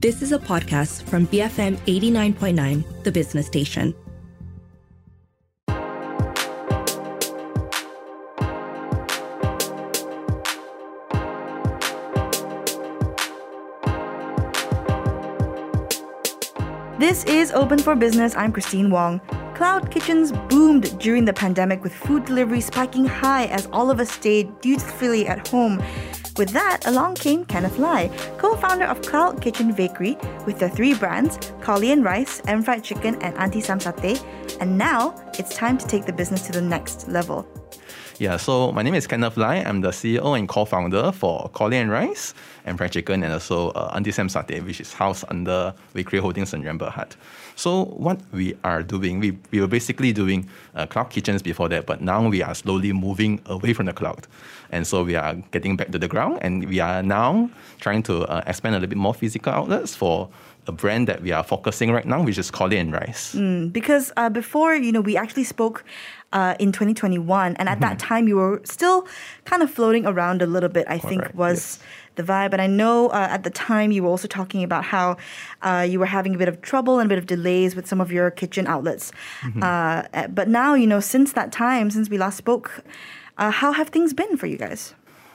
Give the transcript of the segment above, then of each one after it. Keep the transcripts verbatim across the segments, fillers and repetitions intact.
This is a podcast from B F M eighty-nine point nine, the business station. This is Open for Business. I'm Christine Wong. Cloud kitchens boomed during the pandemic with food delivery spiking high as all of us stayed dutifully at home. With that, along came Kenneth Lai, co-founder of Cloud Kitchen Bakery, with their three brands, Collie and Rice, M Fried Chicken, and Auntie Sam Satay. And now, it's time to take the business to the next level. Yeah, so my name is Kenneth Lai. I'm the C E O and co-founder for Collie and Rice, M Fried Chicken, and also uh, Auntie Sam Satay, which is housed under Bakery Holdings and Berhad. So what we are doing, we, we were basically doing uh, cloud kitchens before that, but now we are slowly moving away from the cloud. And so we are getting back to the ground, and we are now trying to uh, expand a little bit more physical outlets for a brand that we are focusing right now, which is Collie and Rice. Mm, because uh, before, you know, we actually spoke uh, in twenty twenty-one, and at mm-hmm. that time you were still kind of floating around a little bit, I Correct. think was yes. the vibe. And I know uh, at the time you were also talking about how uh, you were having a bit of trouble and a bit of delays with some of your kitchen outlets. Mm-hmm. Uh, but now, you know, since that time, since we last spoke, uh, how have things been for you guys?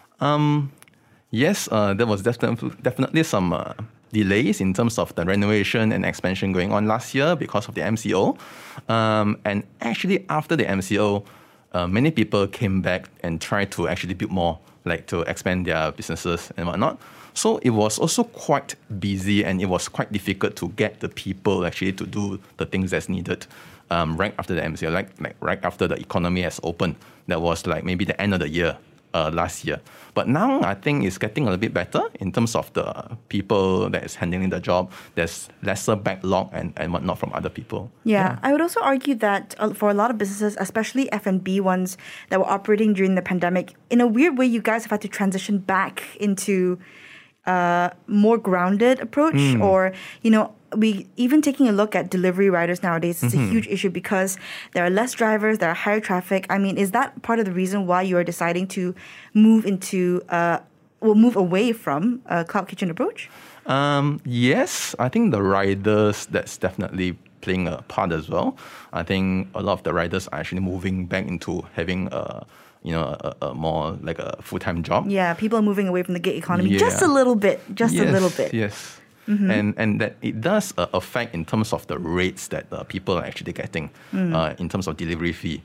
Um, yes, uh, there was definitely, definitely some uh, delays in terms of the renovation and expansion going on last year because of the M C O. Um, and actually, after the M C O, uh, many people came back and tried to actually build more, like to expand their businesses and whatnot. So it was also quite busy, and it was quite difficult to get the people actually to do the things that's needed um, right after the M C O, like, like right after the economy has opened. That was like maybe the end of the year. Uh, last year. But now I think it's getting a little bit better in terms of the people that is handling the job. There's lesser backlog and, and whatnot from other people. Yeah, yeah. I would also argue that uh, for a lot of businesses, especially F and B ones that were operating during the pandemic, in a weird way, you guys have had to transition back into a more grounded approach mm. or, you know, we even taking a look at delivery riders nowadays, it's mm-hmm. a huge issue because there are less drivers, there are higher traffic. I mean, is that part of the reason why you are deciding to move into, uh, well, move away from a cloud kitchen approach? Um, yes, I think the riders, that's definitely playing a part as well. I think a lot of the riders are actually moving back into having a you know, a, a more like a full-time job. Yeah, people are moving away from the gig economy yeah. just a little bit, just yes, a little bit. Yes. Mm-hmm. And and that it does uh, affect in terms of the rates that uh, people are actually getting mm. uh, in terms of delivery fee.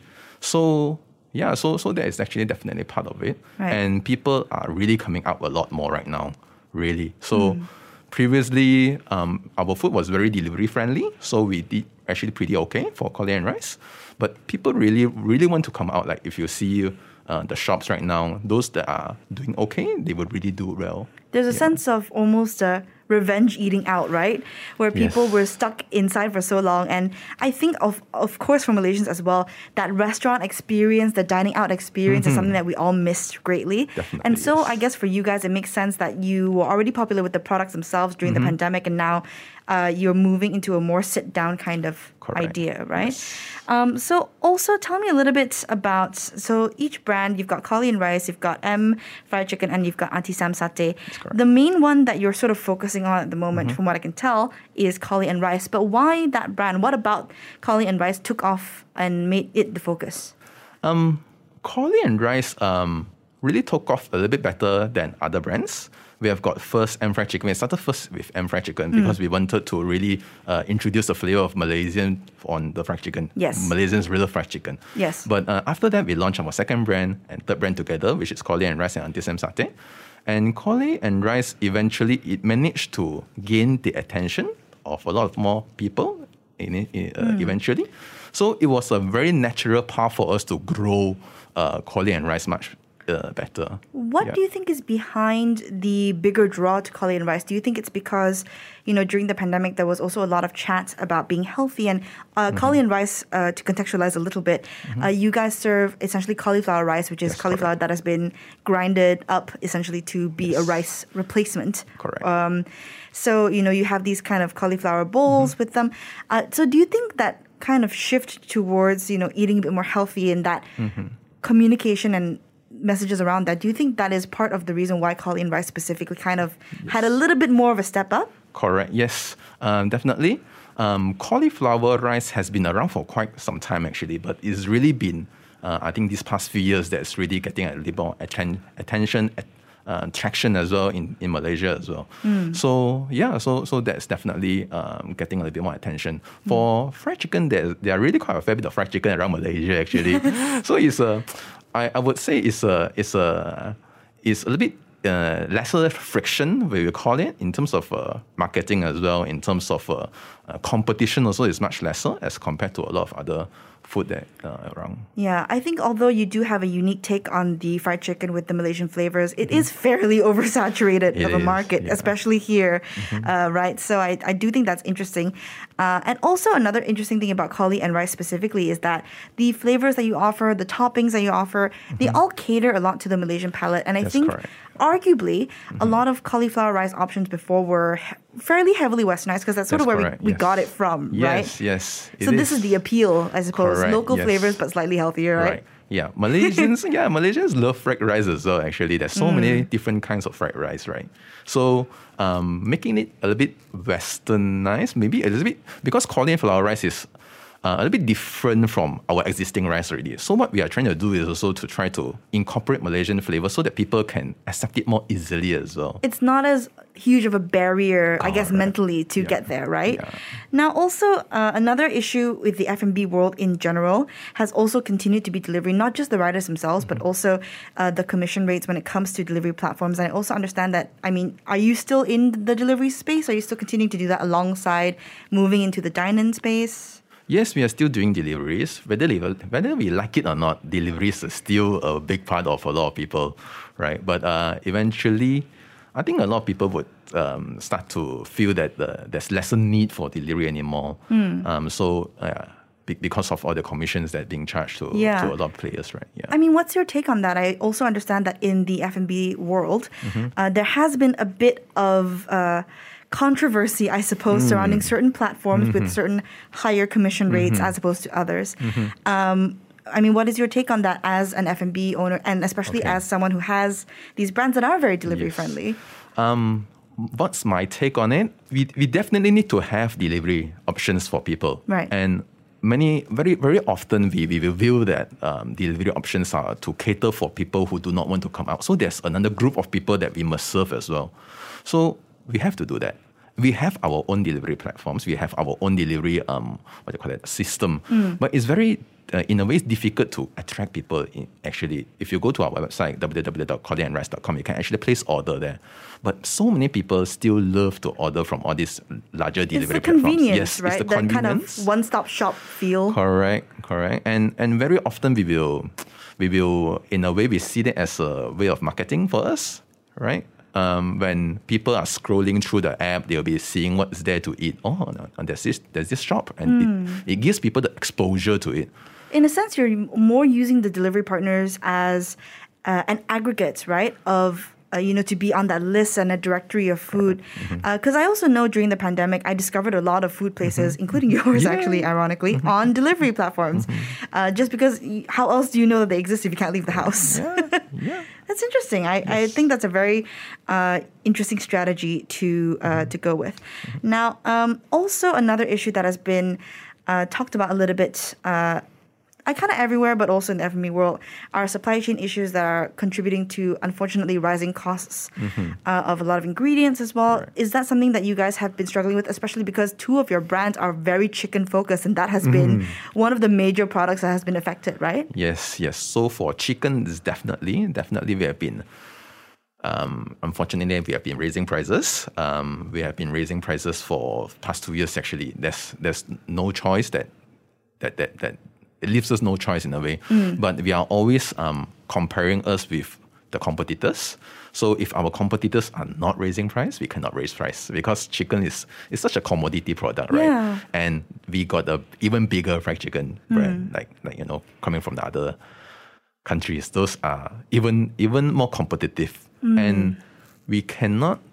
So yeah, so so that is actually definitely part of it. Right. And people are really coming out a lot more right now, really. So mm. previously, um, our food was very delivery friendly, so we did actually pretty okay for Collie and Rice. But people really really want to come out. Like if you see uh, the shops right now, those that are doing okay, they would really do well. There's a yeah. sense of almost a revenge eating out, right? Where people yes. were stuck inside for so long. And I think, of of course, for Malaysians as well, that restaurant experience, the dining out experience mm-hmm. is something that we all missed greatly. Definitely, and so yes. I guess for you guys, it makes sense that you were already popular with the products themselves during mm-hmm. the pandemic, and now uh, you're moving into a more sit-down kind of Correct. idea, right? Yes. Um, so also tell me a little bit about, so each brand, you've got Collie and Rice, you've got M Fried Chicken, and you've got Auntie Sam Satay. The main one that you're sort of focusing on at the moment, mm-hmm. from what I can tell, is Collie and Rice. But why that brand? What about Collie and Rice took off and made it the focus? Um, Collie and Rice um, really took off a little bit better than other brands. We have got first M Fried Chicken. We started first with M Fried Chicken because mm. we wanted to really uh, introduce the flavor of Malaysian on the fried chicken. Yes. Malaysians real fried chicken. Yes. But uh, after that, we launched our second brand and third brand together, which is Collie and Rice and Auntie Sam Satay. And Collie and Rice, eventually, it managed to gain the attention of a lot of more people in it, uh, mm. eventually. So it was a very natural path for us to grow uh, Collie and Rice much Uh, better. What yeah. do you think is behind the bigger draw to Collie and Rice? Do you think it's because, you know, during the pandemic, there was also a lot of chat about being healthy and uh, mm-hmm. Collie and Rice, uh, to contextualize a little bit, mm-hmm. uh, you guys serve essentially cauliflower rice, which is yes, cauliflower correct. that has been grinded up essentially to be yes. a rice replacement. Correct. Um, so, you know, you have these kind of cauliflower bowls mm-hmm. with them. Uh, so do you think that kind of shift towards, you know, eating a bit more healthy and that mm-hmm. communication and messages around that, do you think that is part of the reason why Collie and Rice specifically kind of yes. had a little bit more of a step up? Correct. Yes, um, definitely. Um, cauliflower rice has been around for quite some time actually, but it's really been, uh, I think, these past few years that's really getting a little more atten- attention, uh, traction as well in, in Malaysia as well. Mm. So yeah, so so that's definitely um, getting a little bit more attention. For mm. fried chicken, there there are really quite a fair bit of fried chicken around Malaysia actually. So it's a, I, I would say it's a it's a it's a little bit. Uh, lesser friction, we will call it, in terms of uh, marketing as well, in terms of uh, uh, competition also is much lesser as compared to a lot of other food that uh, around. Yeah, I think although you do have a unique take on the fried chicken with the Malaysian flavors, it mm-hmm. is fairly oversaturated it of a is, market, yeah. especially here, mm-hmm. uh, right? So I, I do think that's interesting. Uh, and also another interesting thing about cauli and rice specifically is that the flavors that you offer, the toppings that you offer, mm-hmm. they all cater a lot to the Malaysian palate. And I that's think correct. Arguably, mm-hmm. a lot of cauliflower rice options before were he- fairly heavily westernized because that's sort that's of where correct, we, we yes. got it from, yes, right? Yes, yes. So this is. is the appeal, I suppose. Correct, Local yes. flavors, but slightly healthier, right? Right. Yeah, Malaysians, yeah, Malaysians love fried rice as well, actually. There's so mm. many different kinds of fried rice, right? So um, making it a little bit westernized, maybe a little bit, because cauliflower rice is Uh, a little bit different from our existing rice already. So what we are trying to do is also to try to incorporate Malaysian flavor so that people can accept it more easily as well. It's not as huge of a barrier, I guess, right. mentally to yeah. get there, right? Yeah. Now, also, uh, another issue with the F and B world in general has also continued to be delivery, not just the riders themselves, mm-hmm. but also uh, the commission rates when it comes to delivery platforms. And I also understand that, I mean, are you still in the delivery space? Are you still continuing to do that alongside moving into the dine-in space? Yes, we are still doing deliveries. Whether we, whether we like it or not, deliveries is still a big part of a lot of people, right? But uh, eventually, I think a lot of people would um, start to feel that uh, there's lesser need for delivery anymore. Mm. Um, so uh, because of all the commissions that are being charged to, yeah. to a lot of players, right? Yeah. I mean, what's your take on that? I also understand that in the F and B world, mm-hmm. uh, there has been a bit of... Uh, controversy, I suppose, mm. surrounding certain platforms mm-hmm. with certain higher commission rates mm-hmm. as opposed to others. Mm-hmm. Um, I mean, what is your take on that as an F and B owner, and especially okay. as someone who has these brands that are very delivery yes. friendly? Um, what's my take on it? We we definitely need to have delivery options for people, right? And many very very often we we will view that um, delivery options are to cater for people who do not want to come out. So there's another group of people that we must serve as well. So we have to do that. We have our own delivery platforms. We have our own delivery, um, what do you call it, system. Mm. But it's very, uh, in a way, it's difficult to attract people. In, actually, if you go to our website, w w w dot cauli and rice dot com, you can actually place order there. But so many people still love to order from all these larger delivery it's the platforms. Convenience, yes, right? it's the that convenience. kind of one-stop shop feel. Correct, correct. And and very often we will, we will, in a way, we see that as a way of marketing for us, right? Um, when people are scrolling through the app, they'll be seeing what's there to eat. Oh, no, there's this, there's this shop, and mm. it, it gives people the exposure to it. In a sense, you're more using the delivery partners as uh, an aggregate, right? Of uh, you know, to be on that list and a directory of food. Because mm-hmm. uh, I also know during the pandemic, I discovered a lot of food places, mm-hmm. including yours, yeah. actually, ironically, mm-hmm. on delivery platforms. Mm-hmm. Uh, just because, how else do you know that they exist if you can't leave the house? Yeah, yeah. That's interesting. I, yes. I think that's a very uh, interesting strategy to uh, mm-hmm. to go with. Mm-hmm. Now, um, also another issue that has been uh, talked about a little bit, uh, I kind of everywhere, but also in the F and B world, are supply chain issues that are contributing to, unfortunately, rising costs mm-hmm. uh, of a lot of ingredients as well. Right. Is that something that you guys have been struggling with, especially because two of your brands are very chicken focused, and that has mm-hmm. been one of the major products that has been affected, right? Yes, yes. So for chicken, it's definitely, definitely we have been, um, unfortunately, we have been raising prices. Um, we have been raising prices for past two years, actually. There's there's no choice that that that that. It leaves us no choice in a way. Mm. But we are always um, comparing us with the competitors. So if our competitors are not raising price, we cannot raise price because chicken is, is such a commodity product, right? Yeah. And we got a even bigger fried chicken brand, mm. like, like, you know, coming from the other countries. Those are even, even more competitive. Mm. And we cannot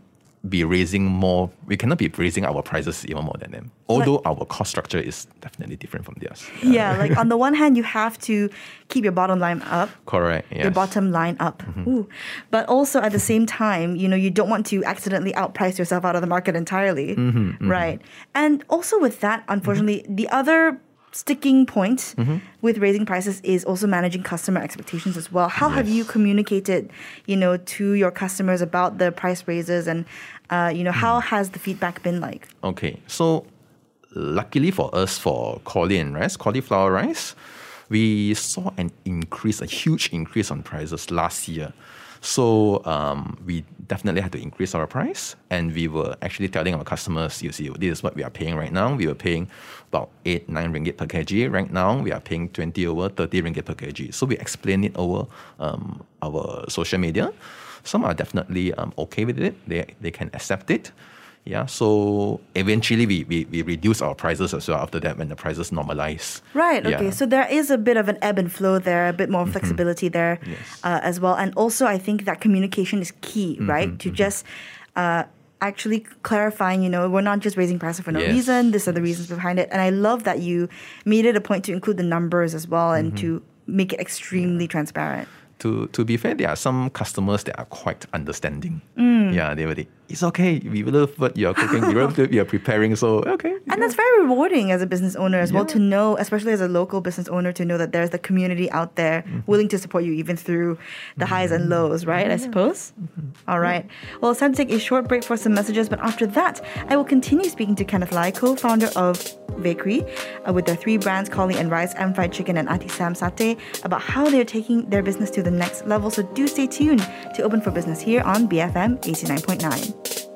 be raising more, we cannot be raising our prices even more than them. Although like, our cost structure is definitely different from theirs. Yeah, like on the one hand, you have to keep your bottom line up. Correct, yes. Your bottom line up. Mm-hmm. Ooh. But also at the same time, you know, you don't want to accidentally outprice yourself out of the market entirely. Mm-hmm, mm-hmm. Right. And also with that, unfortunately, mm-hmm. the other sticking point mm-hmm. with raising prices is also managing customer expectations as well. How yes. have you communicated, you know, to your customers about the price raises, and uh, you know, how has the feedback been like? Okay, so luckily for us, for cauli and rice, cauliflower rice, we saw an increase, a huge increase on prices last year. So um, we definitely had to increase our price, and we were actually telling our customers, you see, this is what we are paying right now. We were paying about eight, nine ringgit per kg. Right now, we are paying twenty over thirty ringgit per kg. So we explain it over um, our social media. Some are definitely um, okay with it. They they can accept it. Yeah, so eventually we, we, we reduce our prices as well after that when the prices normalize. Right, okay. Yeah. So there is a bit of an ebb and flow there, a bit more mm-hmm. flexibility there yes. uh, as well. And also I think that communication is key, mm-hmm, right? To mm-hmm. just uh, actually clarifying, you know, we're not just raising prices for no yes. reason. These are the reasons behind it. And I love that you made it a point to include the numbers as well and mm-hmm. to make it extremely yeah. transparent. To to be fair, there are some customers that are quite understanding. Mm. Yeah, they were like, it's okay, we love what you're cooking, we love what you're preparing, so okay. And yeah. that's very rewarding as a business owner as yeah. well to know, especially as a local business owner, to know that there's the community out there mm-hmm. willing to support you even through the mm-hmm. highs and lows, right, yeah. I suppose? Mm-hmm. All right. Well, it's time to take a short break for some messages, but after that, I will continue speaking to Kenneth Lai, co-founder of Bakery, uh, with their three brands, cauli and rice, M Fried Chicken, and Auntie Sam Satay, about how they're taking their business to the next level. So do stay tuned to Open for Business here on B F M eighty-nine point nine.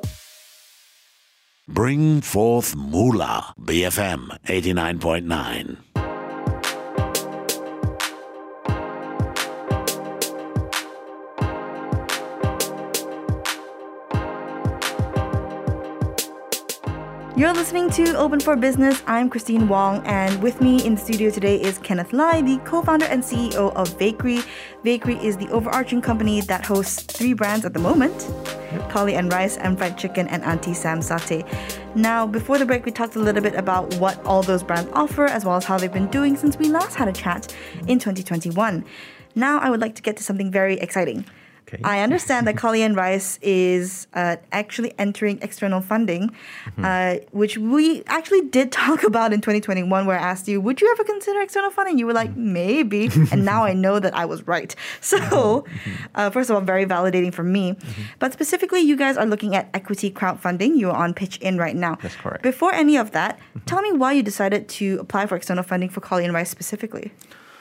Bring forth moolah, B F M eighty-nine point nine. You're listening to Open for Business. I'm Christine Wong, and with me in the studio today is Kenneth Lai, the co-founder and C E O of Bakery. Bakery is the overarching company that hosts three brands at the moment: cauli and rice, M Fried Chicken, and Auntie Sam Satay. Now, before the break, we talked a little bit about what all those brands offer, as well as how they've been doing since we last had a chat in twenty twenty-one. Now, I would like to get to something very exciting. Okay. I understand that cauli and rice is uh, actually entering external funding, mm-hmm. uh, which we actually did talk about in twenty twenty-one, where I asked you, would you ever consider external funding? You were like, maybe. And now I know that I was right. So, mm-hmm. uh, first of all, very validating for me. Mm-hmm. But specifically, you guys are looking at equity crowdfunding. You're on Pitch In right now. That's correct. Before any of that, mm-hmm. tell me why you decided to apply for external funding for cauli and rice specifically.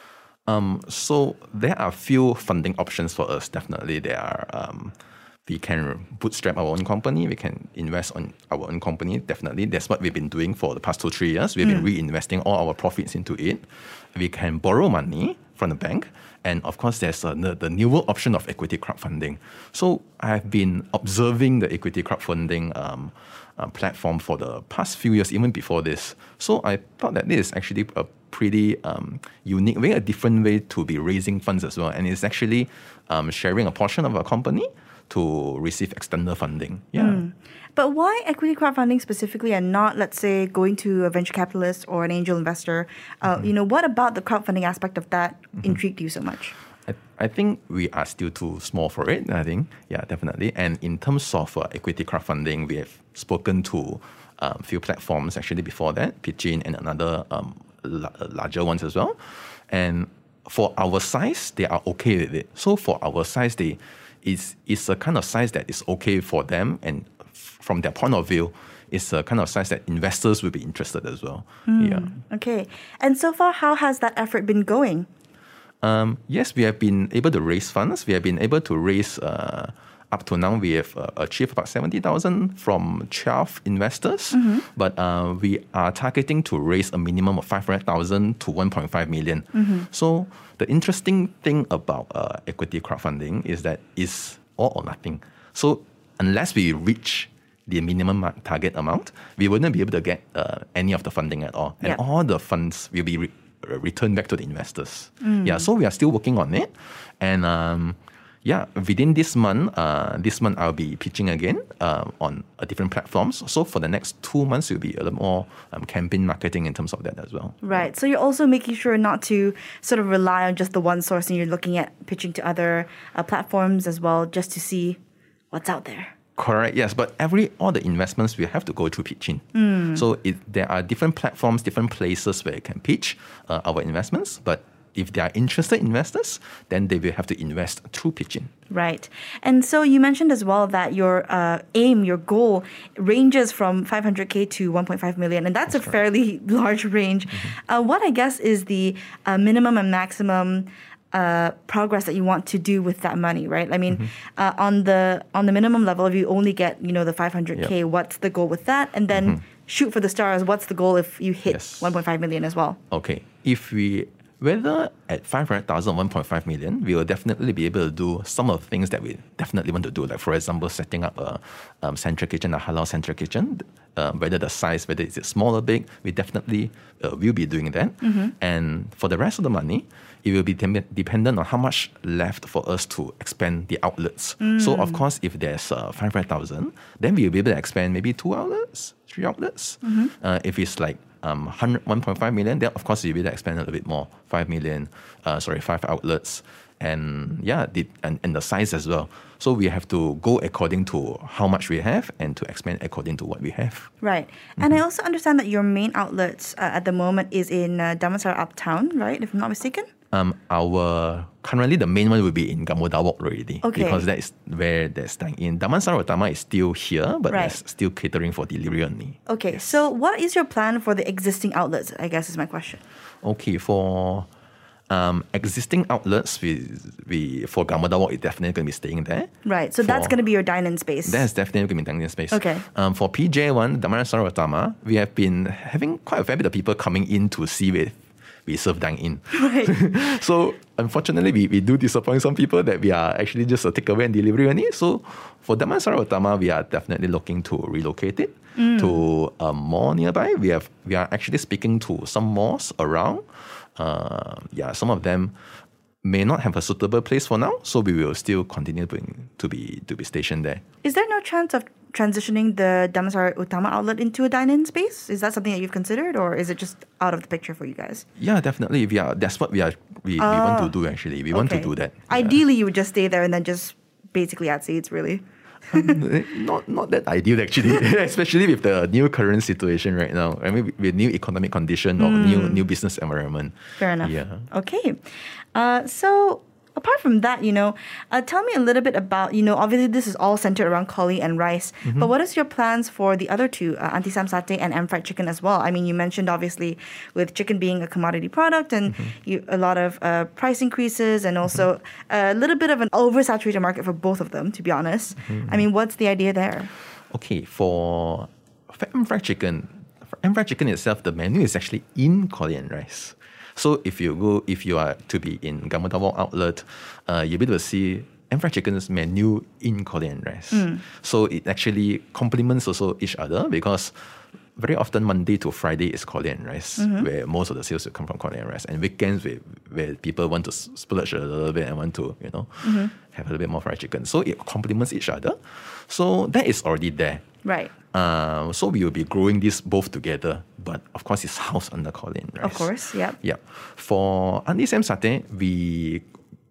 Um, so there are a few funding options for us. Definitely, there are. Um, we can bootstrap our own company. We can invest on our own company. Definitely, that's what we've been doing for the past two three years. We've mm. been reinvesting all our profits into it. We can borrow money from the bank, and of course, there's uh, the, the newer option of equity crowdfunding. So I've been observing the equity crowdfunding um, uh, platform for the past few years, even before this. So I thought that this is actually a pretty um, unique way, a different way to be raising funds as well. And it's actually um, sharing a portion of our company to receive external funding. Yeah. Mm. But why equity crowdfunding specifically and not, let's say, going to a venture capitalist or an angel investor? Uh, mm-hmm. You know, what about the crowdfunding aspect of that mm-hmm. intrigued you so much? I, I think we are still too small for it, I think. Yeah, definitely. And in terms of uh, equity crowdfunding, we have spoken to a um, few platforms actually before that, Pitch In and another um, larger ones as well. And for our size, they are okay with it. So for our size, they it's, it's a kind of size that is okay for them. And f- from their point of view, it's a kind of size that investors will be interested as well. Mm, yeah. Okay. And so far, how has that effort been going? Um, yes, we have been able to raise funds. We have been able to raise... Uh, Up to now, we have uh, achieved about seventy thousand from twelve investors, mm-hmm. but uh, we are targeting to raise a minimum of five hundred thousand to one point five million. Mm-hmm. So the interesting thing about uh, equity crowdfunding is that it's all or nothing. So unless we reach the minimum target amount, we wouldn't be able to get uh, any of the funding at all. And yeah. all the funds will be re- returned back to the investors. Mm. Yeah, so we are still working on it. And... Um, yeah, within this month, uh, this month I'll be pitching again uh, on uh, different platforms. So for the next two months, it'll be a little more um, campaign marketing in terms of that as well. Right. So you're also making sure not to sort of rely on just the one source, and you're looking at pitching to other uh, platforms as well, just to see what's out there. Correct, yes. But every all the investments we have to go through pitching. Mm. So it, there are different platforms, different places where you can pitch uh, our investments. But if they are interested investors, then they will have to invest through pitching. Right. And so you mentioned as well that your uh, aim, your goal ranges from five hundred K to one point five million. And that's, that's a correct. fairly large range. Mm-hmm. Uh, what I guess is the uh, minimum and maximum Uh, progress that you want to do with that money, right? I mean, mm-hmm. uh, on the on the minimum level, if you only get, you know, the five hundred K, yep. what's the goal with that? And then mm-hmm. shoot for the stars. What's the goal if you hit yes. one point five million as well? Okay. If we, whether at five hundred thousand, one point five million, we will definitely be able to do some of the things that we definitely want to do. Like, for example, setting up a um, central kitchen, a halal central kitchen. Uh, whether the size, whether it's small or big, we definitely uh, will be doing that. Mm-hmm. And for the rest of the money, it will be dem- dependent on how much left for us to expand the outlets. Mm. So, of course, if there's uh, five hundred thousand, then we'll be able to expand maybe two outlets, three outlets. Mm-hmm. Uh, if it's like um, one point five million, then, of course, we'll be able to expand a little bit more, five million, uh, sorry, five outlets. And yeah, the, and, and the size as well. So we have to go according to how much we have and to expand according to what we have. Right. Mm-hmm. And I also understand that your main outlets uh, at the moment is in uh, Damansara Uptown, right? If I'm not mistaken? Um, our currently the main one will be in Gamuda Walk already. Okay. Because that is where there's dine-in. Damansara Utama is still here, but right. there's still catering for delivery only. Okay. Yes. So what is your plan for the existing outlets, I guess is my question. Okay. For... Um, existing outlets, we, we for Gamuda Walk, is definitely going to be staying there. Right, so for, that's going to be your dine-in space. That's definitely going to be dine-in space. Okay. Um, for P J one, Damansara Utama, we have been having quite a fair bit of people coming in to see if we serve dine-in. Right. So, unfortunately, we, we do disappoint some people that we are actually just a takeaway and delivery only. So, for Damansara Utama, we are definitely looking to relocate it mm. to a mall nearby. We have we are actually speaking to some malls around. Uh, yeah, some of them may not have a suitable place for now, so we will still continue being, to be to be stationed there. Is there no chance of transitioning the Damansara Utama outlet into a dine-in space? Is that something that you've considered, or is it just out of the picture for you guys? Yeah, definitely. We are. That's what we are. We, uh, we want to do. Actually, we okay. want to do that. Yeah. Ideally, you would just stay there and then just basically add seats, really. um, not not that ideal actually, especially with the new current situation right now. I mean, with new economic condition or mm. new new business environment. Fair enough. Yeah. Okay. Uh, so apart from that, you know, uh, tell me a little bit about, you know, obviously this is all centered around Collie and rice, mm-hmm. but what is your plans for the other two, uh, Auntie Sam Satay and M Fried Chicken as well? I mean, you mentioned obviously with chicken being a commodity product and mm-hmm. you, a lot of uh, price increases and also mm-hmm. a little bit of an oversaturated market for both of them, to be honest. Mm-hmm. I mean, what's the idea there? Okay, for, for M Fried Chicken, for M Fried Chicken itself, the menu is actually in Collie and rice. So if you go, if you are to be in Gamuda Walk outlet, uh, you'll be able to see M Fried Chicken's menu in Collie and rice. Mm. So it actually complements also each other because very often Monday to Friday is Collie and rice, mm-hmm. where most of the sales will come from Collie and rice. And weekends where, where people want to splurge a little bit and want to, you know, mm-hmm. have a little bit more fried chicken. So it complements each other. So that is already there. Right. Uh, so we will be growing this both together, but of course it's housed under Collie and rice. Of course, yeah. Yeah. For Auntie Sam Satay, we,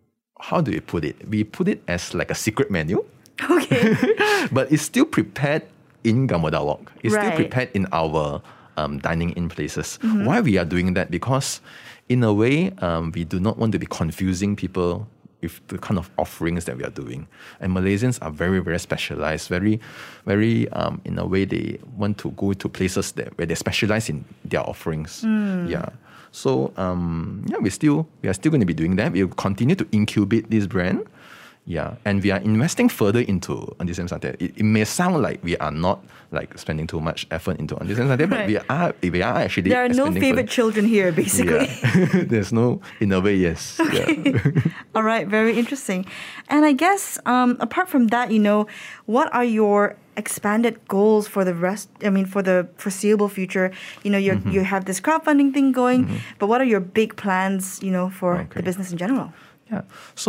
how do we put it? We put it as like a secret menu. Okay. But it's still prepared in Gamuda Walk. It's right. still prepared in our um, dining in places. Mm-hmm. Why we are doing that? Because in a way, um, we do not want to be confusing people with the kind of offerings that we are doing. And Malaysians are very, very specialized, very, very, um, in a way, they want to go to places that where they specialize in their offerings. Mm. Yeah. So, um, yeah, we still, we are still going to be doing that. We'll continue to incubate this brand. Yeah, and we are investing further into Auntie Sam Satay. It, it may sound like we are not like spending too much effort into Auntie Sam Satay, but right. we are we are actually. There are no favorite further. children here, basically. Yeah. There's no, in a way, yes. Okay. Yeah. All right, very interesting. And I guess um, apart from that, you know, what are your expanded goals for the rest? I mean, for the foreseeable future, you know, you mm-hmm. you have this crowdfunding thing going, mm-hmm. but what are your big plans, you know, for okay. the business in general? Yeah. So.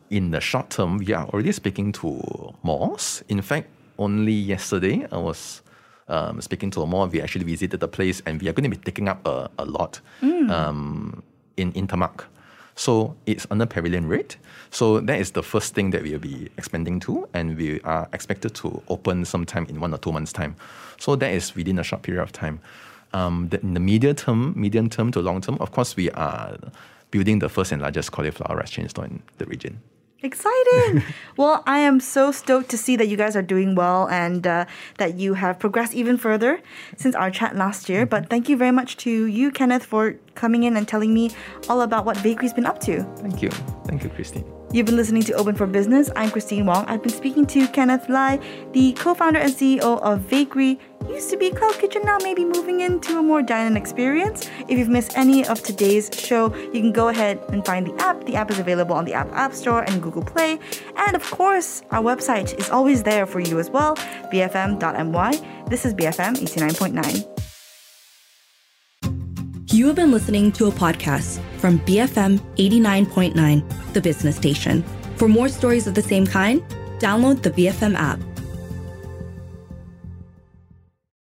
in the short term, we are already speaking to malls. In fact, only yesterday, I was um, speaking to a mall. We actually visited the place, and we are going to be taking up a, a lot mm. um, in Intermark. So it's under pavilion rate. So that is the first thing that we will be expanding to, and we are expected to open sometime in one or two months' time. So that is within a short period of time. Um, the, in the medium term, medium term to long term, of course, we are building the first and largest cauliflower rice chain store in the region. Exciting! Well, I am so stoked to see that you guys are doing well and uh, that you have progressed even further since our chat last year. But thank you very much to you, Kenneth, for coming in and telling me all about what Vakery's been up to. Thank you. Thank you, Christine. You've been listening to Open for Business. I'm Christine Wong. I've been speaking to Kenneth Lai, the co-founder and C E O of Vakery. Used to be Cloud Kitchen, now maybe moving into a more dine-in experience. If you've missed any of today's show, you can go ahead and find the app. The app is available on the App App Store and Google Play. And of course, our website is always there for you as well, b f m dot m y. This is B F M eighty-nine point nine. You have been listening to a podcast from B F M eighty-nine point nine, the business station. For more stories of the same kind, download the B F M app.